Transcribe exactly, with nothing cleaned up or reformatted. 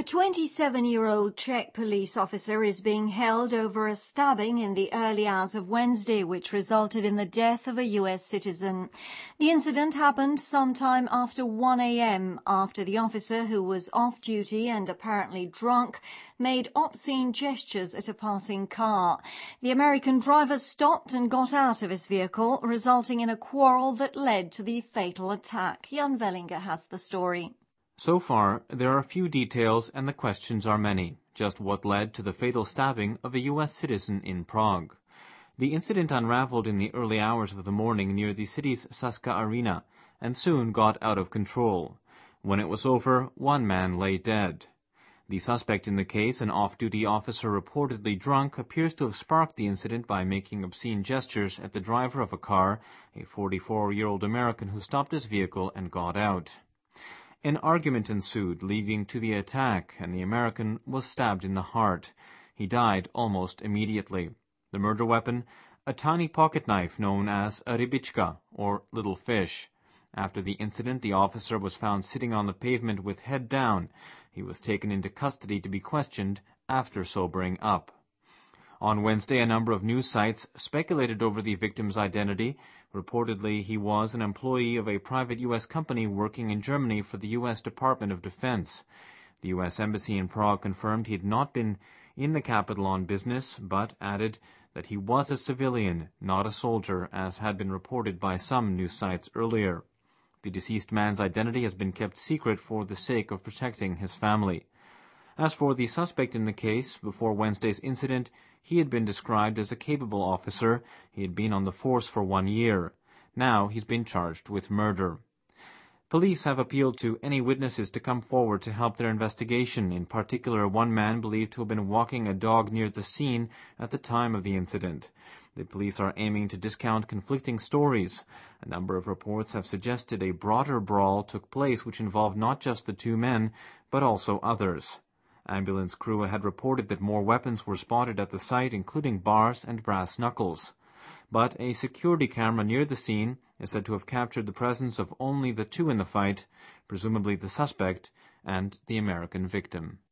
A twenty-seven-year-old Czech police officer is being held over a stabbing in the early hours of Wednesday, which resulted in the death of a U S citizen. The incident happened sometime after one a m after the officer, who was off duty and apparently drunk, made obscene gestures at a passing car. The American driver stopped and got out of his vehicle, resulting in a quarrel that led to the fatal attack. Jan Vellinger has the story. So far, there are few details and the questions are many. Just what led to the fatal stabbing of a U S citizen in Prague? The incident unraveled in the early hours of the morning near the city's Sazka Arena and soon got out of control. When it was over, one man lay dead. The suspect in the case, an off-duty officer reportedly drunk, appears to have sparked the incident by making obscene gestures at the driver of a car, a forty-four-year-old American who stopped his vehicle and got out. An argument ensued, leading to the attack, and the American was stabbed in the heart. He died almost immediately. The murder weapon? A tiny pocket knife known as a rybička, or little fish. After the incident, the officer was found sitting on the pavement with head down. He was taken into custody to be questioned after sobering up. On Wednesday, a number of news sites speculated over the victim's identity. Reportedly, he was an employee of a private U S company working in Germany for the U S Department of Defense. The U S Embassy in Prague confirmed he had not been in the capital on business, but added that he was a civilian, not a soldier, as had been reported by some news sites earlier. The deceased man's identity has been kept secret for the sake of protecting his family. As for the suspect in the case, before Wednesday's incident, he had been described as a capable officer. He had been on the force for one year. Now he's been charged with murder. Police have appealed to any witnesses to come forward to help their investigation, in particular one man believed to have been walking a dog near the scene at the time of the incident. The police are aiming to discount conflicting stories. A number of reports have suggested a broader brawl took place which involved not just the two men, but also others. Ambulance crew had reported that more weapons were spotted at the site, including bars and brass knuckles. But a security camera near the scene is said to have captured the presence of only the two in the fight, presumably the suspect and the American victim.